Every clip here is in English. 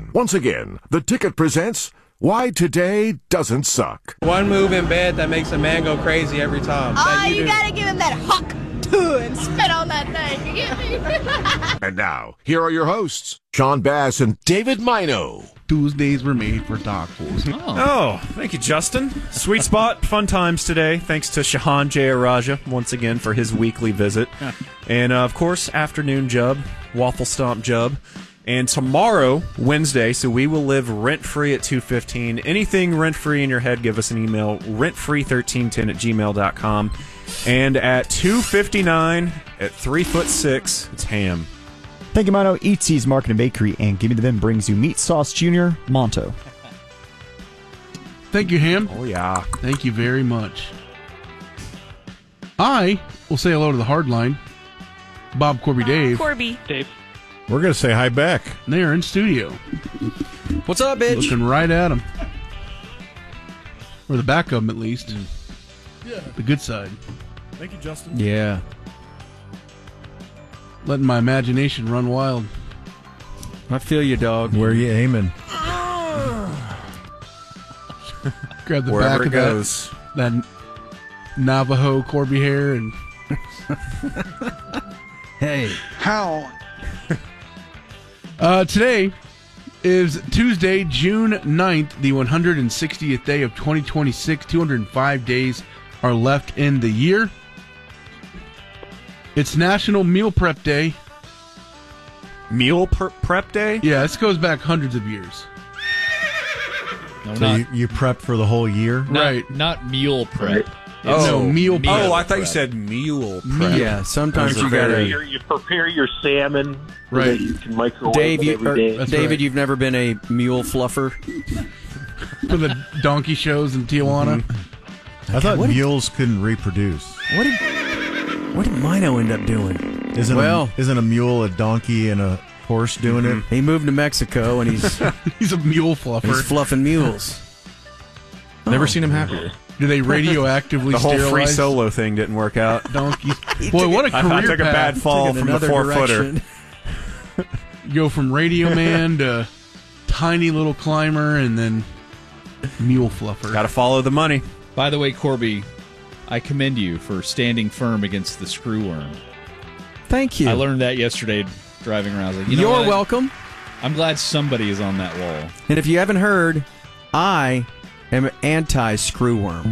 Once again, the Ticket presents Why Today Doesn't Suck. One move in bed that makes a man go crazy every time. You gotta give him that hawk and spit on that thing. You get me? And now, here are your hosts, Sean Bass and David Mino. Tuesdays were made for tacos. Oh, thank you, Justin. Sweet spot, fun times today. Thanks to Shahan Jayaraja once again for his weekly visit. And, of course, afternoon Jub, Waffle Stomp Jub. And tomorrow, Wednesday, so we will live rent-free at 2:15. Anything rent-free in your head, give us an email, rentfree1310@gmail.com. And at 2:59, at 3'6", it's ham. Thank you, Mino. Eatsy's Market and Bakery and Gimme the Vim brings you Meat Sauce Jr. Monto. Thank you, Ham. Oh, yeah. Thank you very much. I will say hello to the hardline. Bob, Corby, Dave. Corby. Dave. We're going to say hi back. They are in studio. What's up, bitch? Looking right at them. Or the back of them, at least. Yeah. The good side. Thank you, Justin. Yeah. Letting my imagination run wild. I feel you, dog. Where are you aiming? Grab the Wherever back it of goes. that Navajo Corby hair and... Hey. How? Today is Tuesday, June 9th, the 160th day of 2026. 205 days are left in the year. It's National Meal Prep Day. Meal prep day? Yeah, this goes back hundreds of years. No, So not, you prep for the whole year? Right. Not meal prep. No, meal prep. Oh, I thought you said mule prep. Yeah, sometimes Those are you gotta... very- You prepare your salmon so Right. that you can microwave Dave, it every day. That's David, right. you've never been a mule fluffer? For the donkey shows in Tijuana. I thought mules couldn't reproduce. What did Mino end up doing? Isn't Well- a mule a donkey and a horse doing it? He moved to Mexico, and he's He's a mule fluffer. fluffing mules. Never seen him happier. Do they radioactively The whole sterilize free solo thing didn't work out. donkeys? Boy, what a career I took a path. bad fall Took it from the another 4-footer. direction. You go from radio man to tiny little climber and then mule fluffer. Got to follow the money. By the way, Corby, I commend you for standing firm against the screwworm. Thank you. I learned that yesterday driving around. I was like, you know You're what? welcome. I'm glad somebody is on that wall. And if you haven't heard, I am anti-screwworm.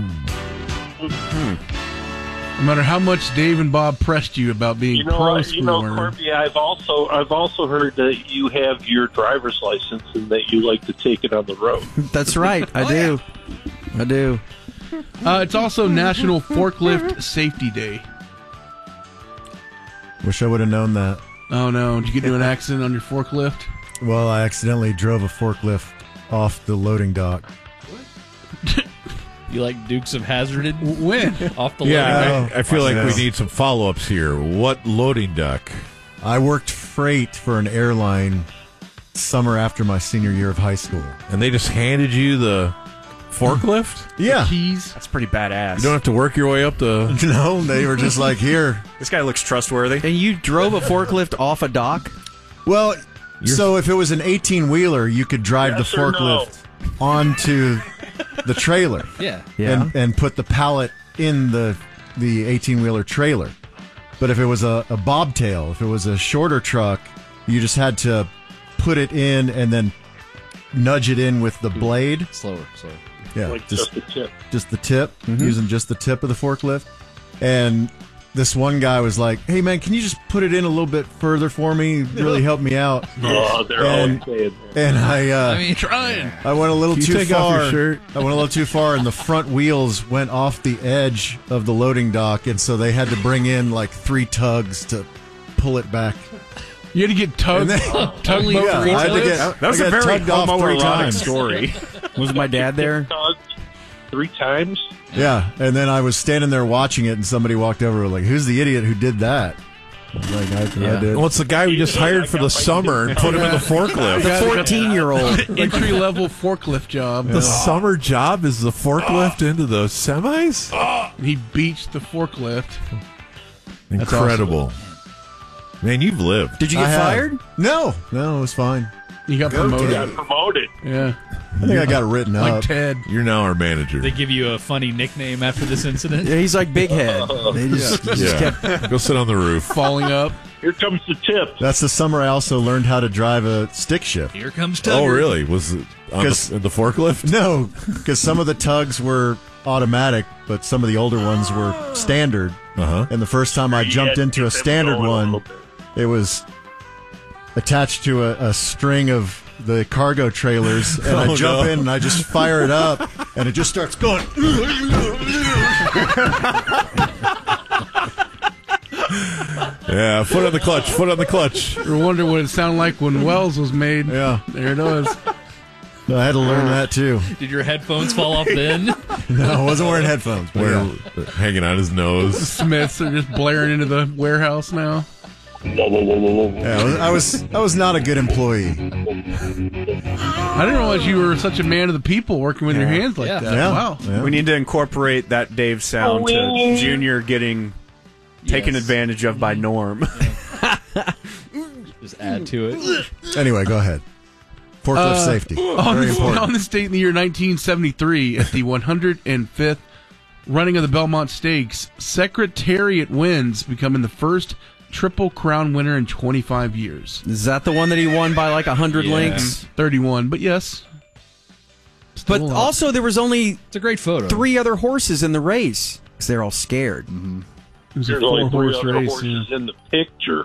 No matter how much Dave and Bob pressed you about being pro screwworm. Corby, I've also heard that you have your driver's license and that you like to take it on the road. That's right. I do. I do. It's also National Forklift Safety Day. Wish I would have known that. Oh no! Did you get into an accident on your forklift? Well, I accidentally drove a forklift off the loading dock. You like Dukes of Hazzarded When? off the loading? I feel like we need some follow-ups here. What loading dock? I worked freight for an airline summer after my senior year of high school. And they just handed you the forklift? Yeah. Keys. That's pretty badass. You don't have to work your way up the... No, they were just like, here. This guy looks trustworthy. And you drove a forklift off a dock? Well, so if it was an 18-wheeler, you could drive Yes the or no? forklift onto the trailer. Yeah. And put the pallet in the 18-wheeler trailer. But if it was a bobtail, if it was a shorter truck, you just had to put it in and then nudge it in with the blade. Slower. Yeah, Like just the tip. just the tip, using just the tip of the forklift. And this one guy was like, "Hey man, can you just put it in a little bit further for me? Really help me out." Oh, they're always saying that. And I mean, trying. I went a little Can you too take off far. your shirt? I went a little too far, and the front wheels went off the edge of the loading dock, and so they had to bring in like 3 tugs to pull it back. You had to get tugged. And then- Tugboat Yeah, I had to get, That was I a got very tugged off 3 homoerotic times. story. Was my dad there? Tugged 3 times? Yeah, and then I was standing there watching it, and somebody walked over like, "Who's the idiot who did that?" I was like, I did. Well, it's the guy we just hired for the summer and put him in the forklift. The 14-year-old. Entry-level forklift job. The summer job is the forklift into the semis? He beached the forklift. Incredible. Man, you've lived. Did you get I have. fired? No, it was fine. You got promoted. Got promoted. Yeah. I think I got it written Like up. Ted. You're now our manager. They give you a funny nickname after this incident. Yeah, he's like Big Head. They just Yeah. Go sit on the roof. Falling up. Here comes the tip. That's the summer I also learned how to drive a stick shift. Here comes Tugger. Oh, really? Was it on the forklift? No, because some of the tugs were automatic, but some of the older ones were standard. Uh-huh. And the first time I jumped into a standard one, it was attached to a string of the cargo trailers, and I jump in and I just fire it up, and it just starts going. Yeah, foot on the clutch, foot on the clutch. You wonder what it sounded like when Wells was made. Yeah. There it is. I had to learn that too. Did your headphones fall off then? No, I wasn't wearing headphones. But Hanging on his nose. Smiths are just blaring into the warehouse now. Yeah, I was not a good employee. I didn't realize you were such a man of the people working with your hands like that. Yeah. Wow. Yeah. We need to incorporate that Dave sound to Junior getting taken advantage of by Norm. Just add to it. Anyway, go ahead. Forklift safety. Very important. On this date in the year 1973, at the 105th running of the Belmont Stakes, Secretariat wins, becoming the first Triple Crown winner in 25 years. Is that the one that he won by like 100 lengths? 31, but yes. But also, there was only It's a great photo. 3 other horses in the race because they're all scared. It was a There's only 3 4-horse other race. horses Yeah. in the picture.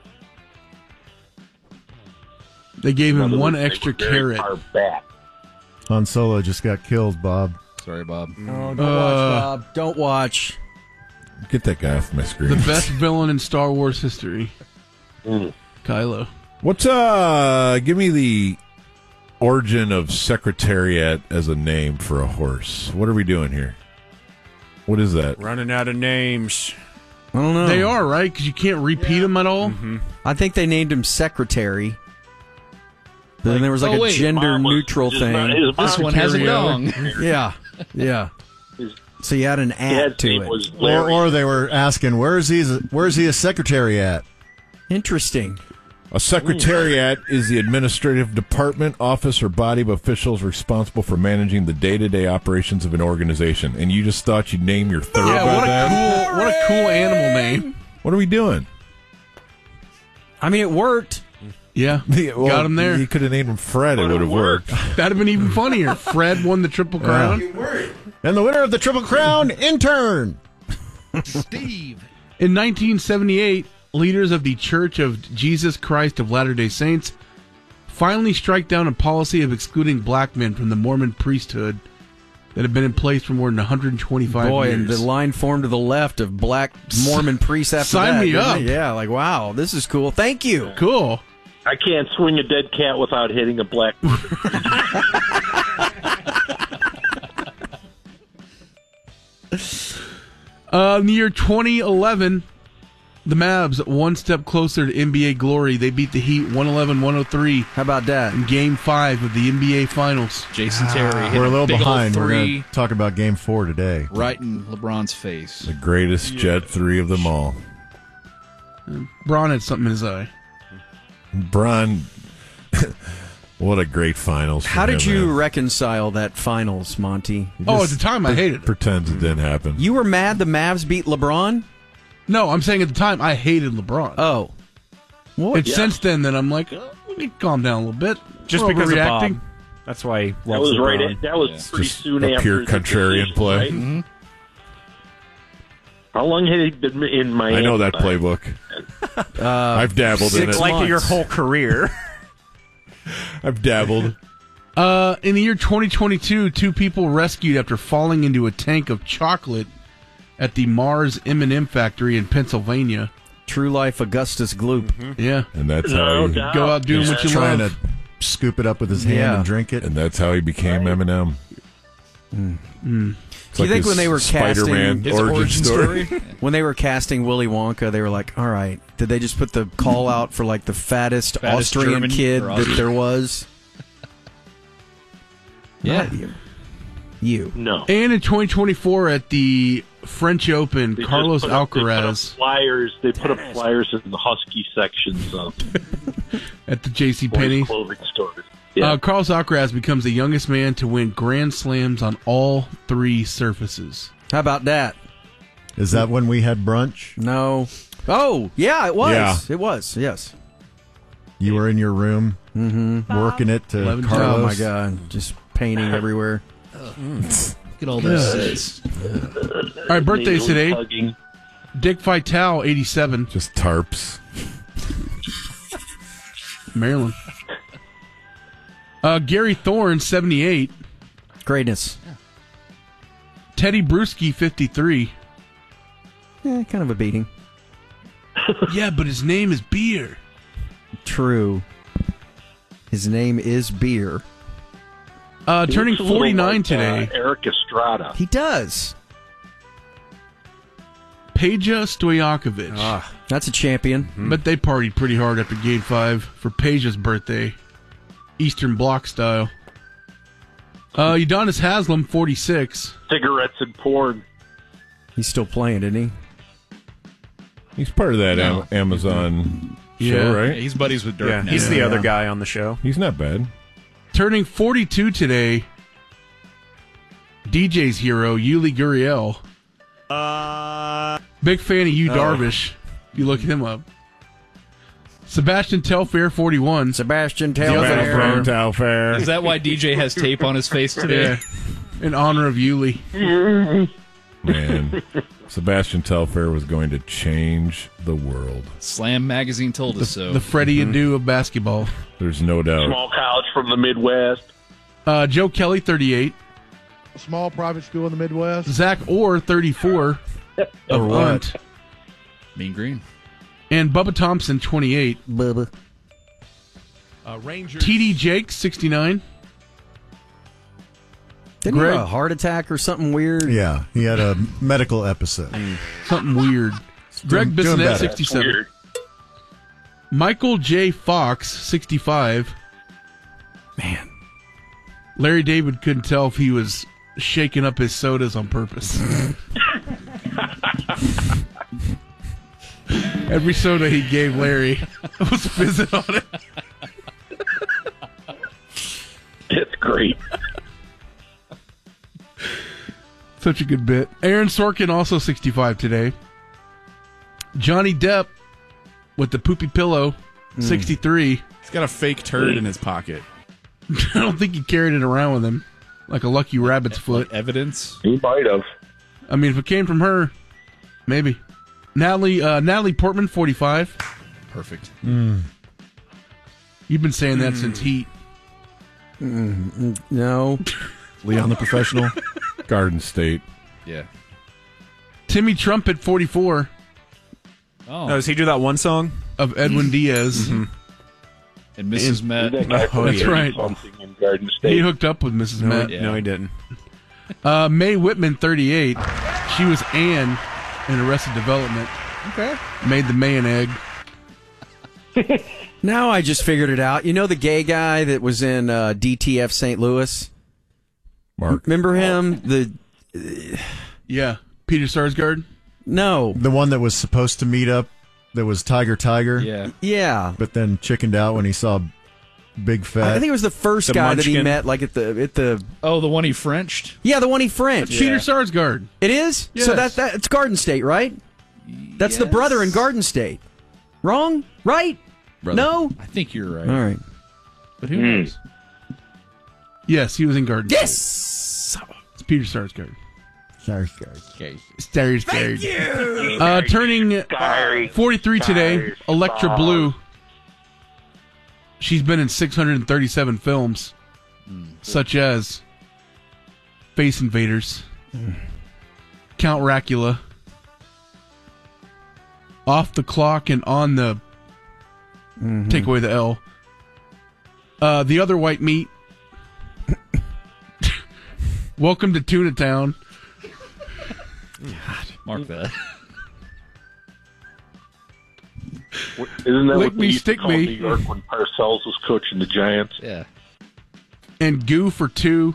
They gave him In other one words, they extra were very carrot. far back. Han Solo just got killed, Bob. Sorry, Bob. Oh, don't watch, Bob. Don't watch. Get that guy off my screen. The best villain in Star Wars history. Kylo. What's give me the origin of Secretariat as a name for a horse. What are we doing here? What is that? Running out of names. I don't know. They are, right? Because you can't repeat them at all. I think they named him Secretary. Then there was like a gender neutral thing. This one has a dong. Yeah. Yeah. So you had an add to it. Or they were asking, where's he a secretary at? Interesting. A secretariat is the administrative department, office, or body of officials responsible for managing the day-to-day operations of an organization. And you just thought you'd name your thoroughbred that? What a cool animal name. What are we doing? I mean, it worked. Yeah, Well, got him there. You could have named him Fred. It would have worked. That'd have been even funnier. Fred won the Triple Crown. And the winner of the Triple Crown, intern. Steve. In 1978, leaders of the Church of Jesus Christ of Latter-day Saints finally strike down a policy of excluding black men from the Mormon priesthood that had been in place for more than 125 Boy, years. and the line formed to the left of black Mormon priests after Sign that. me didn't up. it? Yeah, like, wow, this is cool. Thank you. Cool. I can't swing a dead cat without hitting a black person. In the year 2011, the Mavs one step closer to NBA glory. They beat the Heat 111-103. How about that? In Game 5 of the NBA Finals. Jason Terry hit We're a little big old behind. We're three going to talk about Game 4 today. right in LeBron's face. The greatest Jet 3 of them all. Braun had something in his eye. Bron, what a great finals. How did him, you man. reconcile that finals, Monty? Oh, at the time, I hated it. Pretends it didn't happen. You were mad the Mavs beat LeBron? No, I'm saying at the time, I hated LeBron. Oh. It's since then that I'm like, let me calm down a little bit. Just We're because of overreacting. Bob. That's why he That loves was right. LeBron. That was pretty Just soon a after pure the contrarian decision, play. right? How long had he been in Miami? I know that playbook. I've dabbled in it. Like your whole career. I've dabbled. In the year 2022, 2 people rescued after falling into a tank of chocolate at the Mars M&M factory in Pennsylvania. True life Augustus Gloop. Yeah. And that's No how he, doubt. Go out doing what you Trying love. to scoop it up with his hand Yeah. and drink it. and that's how he became Eminem. It's Do you think his when they were Spider-Man casting His origin story? when they were casting Willy Wonka, they were like, all right, did they just put the call out for like the fattest Austrian German kid or that Austrian. there was? Yeah. Not you. You. No. And in 2024 at the French Open, They just Carlos put up- Alcaraz They put up flyers in the Husky sections of at the JCPenney. clothing stores. Yeah. Carl Alcaraz becomes the youngest man to win Grand Slams on all 3 surfaces. How about that? Is that when we had brunch? No. Oh, yeah, it was. Yeah. It was, yes. You were in your room working it to 11 Carlos. Oh, my God. Just painting everywhere. Look at all those. All right, birthdays today. Hugging. Dick Vitale, 87, Just tarps. Maryland. Gary Thorne, 78. Greatness. Teddy Bruschi, 53. Kind of a beating. Yeah, but his name is Beer. True. His name is Beer. Turning Looks a little 49 like, today. Eric Estrada. He does. Peja Stojakovic. That's a champion. But they partied pretty hard after Game 5 for Peja's birthday. Eastern Bloc style. Udonis Haslem, 46. Cigarettes and porn. He's still playing, isn't he? He's part of that No. Amazon Yeah. show, Yeah, right? he's buddies with Dirk Yeah, now. he's the other Yeah. guy on the show. He's not bad. Turning 42 today. DJ's hero, Yuli Gurriel. Big fan of Yu Darvish. You look him up. Sebastian Telfair, 41. Sebastian Brown Telfair. Telfair. Is that why DJ has tape on his face today? Yeah. In honor of Yuli. Man, Sebastian Telfair was going to change the world. Slam Magazine told us so. The Freddie Adu of basketball. There's no doubt. Small college from the Midwest. Joe Kelly, 38. A small private school in the Midwest. Zach Orr, 34. Of what? Unt. Mean Green. And Bubba Thompson, 28. Bubba. Rangers. TD Jakes, 69. Didn't he Greg- have a heart attack or something weird? Yeah, he had a medical episode. Something weird. Greg doing Bissonette, better. 67. Weird. Michael J. Fox, 65. Man. Larry David couldn't tell if he was shaking up his sodas on purpose. Every soda he gave Larry was fizzing on it. It's great. Such a good bit. Aaron Sorkin, also 65 today. Johnny Depp with the poopy pillow, 63. He's got a fake turd in his pocket. I don't think he carried it around with him like a lucky rabbit's foot. Evidence? He might have. I mean, if it came from her, maybe. Natalie Portman, 45. Perfect. You've been saying that since Heat. No. Leon the Professional. Garden State. Yeah. Timmy Trumpet, 44. Oh. Does he do that one song? Of Edwin Diaz. And Mrs. Met. That guy Oh, that's right. something in Garden He State. hooked up with Mrs. Met. No, he didn't. Mae Whitman, 38. She was Anne in Arrested Development. Okay. Made the May and egg. Now I just figured it out. You know the gay guy that was in DTF St. Louis? Mark. Remember him? Yeah. Peter Sarsgaard? No. The one that was supposed to meet up, that was Tiger. Yeah. Yeah. But then chickened out when he saw Big Fat. I think it was the first The guy that he Munchkin. met, like at the. Oh, the one he Frenched? Yeah, the one he French. Peter Sarsgaard. It is. Yes. So that it's Garden State, right? That's the brother in Garden State. Wrong? Right? Brother. No. I think you're right. All right. But who knows? Yes, he was in Garden State. Yes. It's Peter Sarsgaard. Okay. Sarsgaard. Turning 43 today, Electra Blue. She's been in 637 films, such as Space Invaders, Count Racula, Off the Clock, and On the... Take away the L. The Other White Meat. Welcome to Tuna Town. Mark that. Isn't that Lick what me, they used to stick call me. New York when Parcells was coaching the Giants? Yeah. And Goo for 2-2.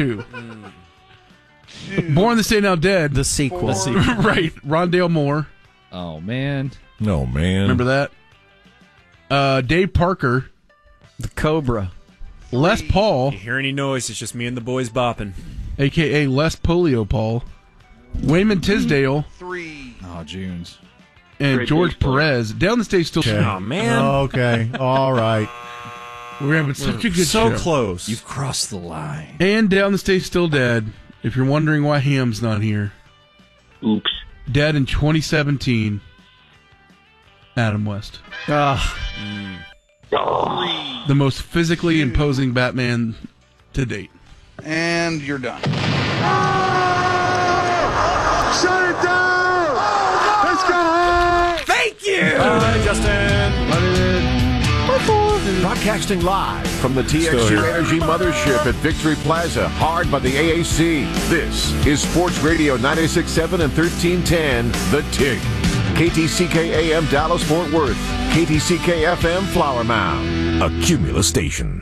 Born This Day Now Dead. The sequel. Right. Rondale Moore. Oh, man. No, man. Remember that? Dave Parker. The Cobra. Les Paul, You hear any noise, it's just me and the boys bopping. a.k.a. Les Polio Paul, Wayman Tisdale, Oh, Junes. and Great George baseball. Perez. Down the stage still. Oh, man. Okay. All right. We're having such a good so show. close. You've crossed the line. And down the stage still dead. If you're wondering why Ham's not here, Oops. dead in 2017. Adam West, the most physically imposing Batman to date. And you're done. Shut it down! Let's go! Thank you! Bye, Justin. Broadcasting live from the TXU Energy Mothership at Victory Plaza, hard by the AAC. This is Sports Radio 96.7 and 1310, The Tick. KTCK AM Dallas Fort Worth, KTCK FM Flower Mound, a Cumulus station.